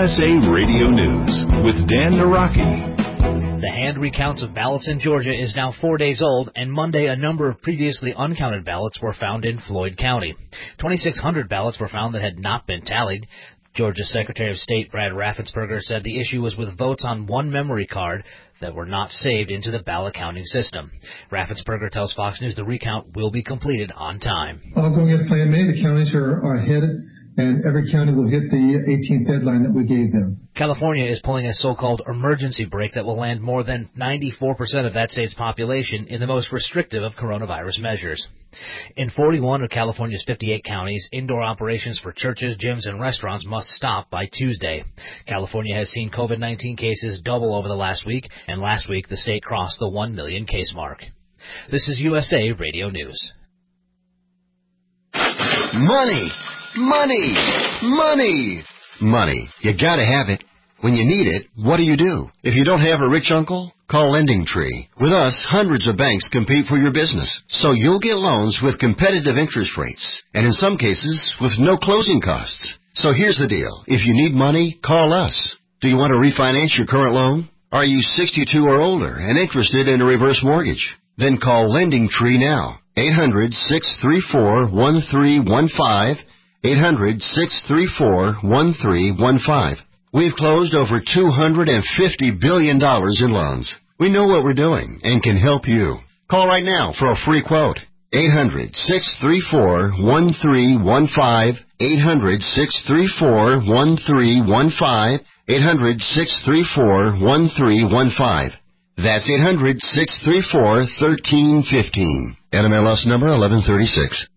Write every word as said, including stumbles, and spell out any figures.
S A Radio News with Dan Naraki. The hand recounts of ballots in Georgia is now four days old, and Monday a number of previously uncounted ballots were found in Floyd County. twenty-six hundred ballots were found that had not been tallied. Georgia's Secretary of State Brad Raffensperger said the issue was with votes on one memory card that were not saved into the ballot counting system. Raffensperger tells Fox News the recount will be completed on time. All going as planned. Many of the counties are, are ahead, and every county will hit the eighteenth deadline that we gave them. California is pulling a so-called emergency brake that will land more than ninety-four percent of that state's population in the most restrictive of coronavirus measures. In forty-one of California's fifty-eight counties, indoor operations for churches, gyms, and restaurants must stop by Tuesday. California has seen COVID nineteen cases double over the last week, and last week the state crossed the one million case mark. This is U S A Radio News. Money! Money! Money! Money. You gotta have it. When you need it, what do you do? If you don't have a rich uncle, call Lending Tree. With us, hundreds of banks compete for your business, so you'll get loans with competitive interest rates, and in some cases, with no closing costs. So here's the deal. If you need money, call us. Do you want to refinance your current loan? Are you sixty-two or older and interested in a reverse mortgage? Then call Lending Tree now. eight hundred, six three four, one three one five. eight hundred, six three four, one three one five. We've closed over two hundred fifty billion dollars in loans. We know what we're doing and can help you. Call right now for a free quote. eight hundred, six three four, one three one five. eight hundred, six three four, one three one five. eight hundred, six three four, one three one five. That's eight hundred, six three four, one three one five. N M L S number eleven thirty-six.